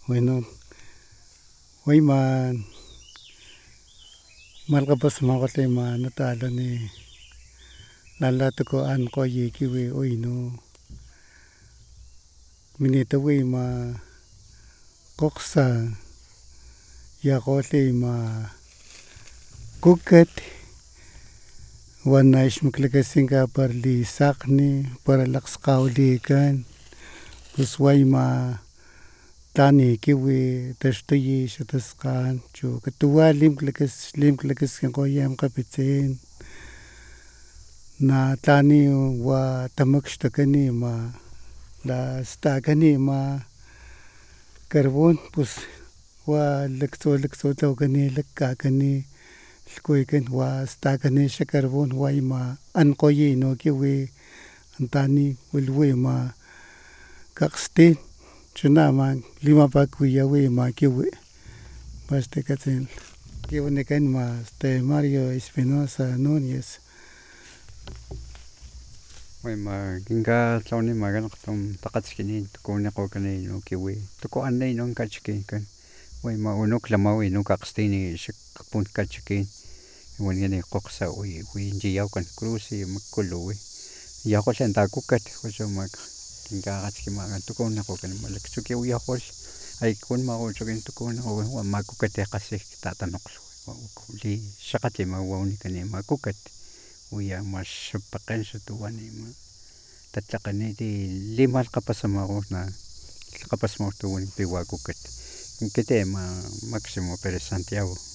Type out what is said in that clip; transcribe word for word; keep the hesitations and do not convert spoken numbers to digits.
Bueno, hoy man malkapas makote ma natalo ni lalato ko an ko ye kiwi oy no minita wi ma koksa ya kote ma kuket wana ishmiklekasinga par li sakni para lakskawlikan pusway ma tani kiwi taxtuyi xataskan chu katuwa limklakas limklakaskinkoyam kapitsin na tlani wa tamakxtukani ma lastakani ma karbon pus wa laktsu laktsu tlawakani lakkakani lhkuykan wa stakani xa karbon wa ima ankgoyi no kiwi antani wilhwi ma kakgstin chunama limapakuwiyawi ma kiwi maxtakatsin ki wanikan ma este Mario Espinosa Nuñez. Wayma kinka tlawanimakan q'atum taqatskinin tukunikgokani no kiwi tuku'anay no kachikinkan wayma uno klamaw ino kakgstin xakpun kachikin wanikani koksa wi winchiyawkan cruce mak kuluwi yakgolh takukat wachumak kinkakgatskimakan tukunikgokani malaktsu kiwiyajkgolh ay kunmawachunkan tukunikgokan wa ama kukat kgasi tatanokglh li xakgatlima wa wanikani ama kukat uya ama xapakgen xatuwan ima tatlakganiti limalkgapasamakgo na lhkgapasmakgo tu wanikan wa kukat kiti ama Maximo Perez Santiago.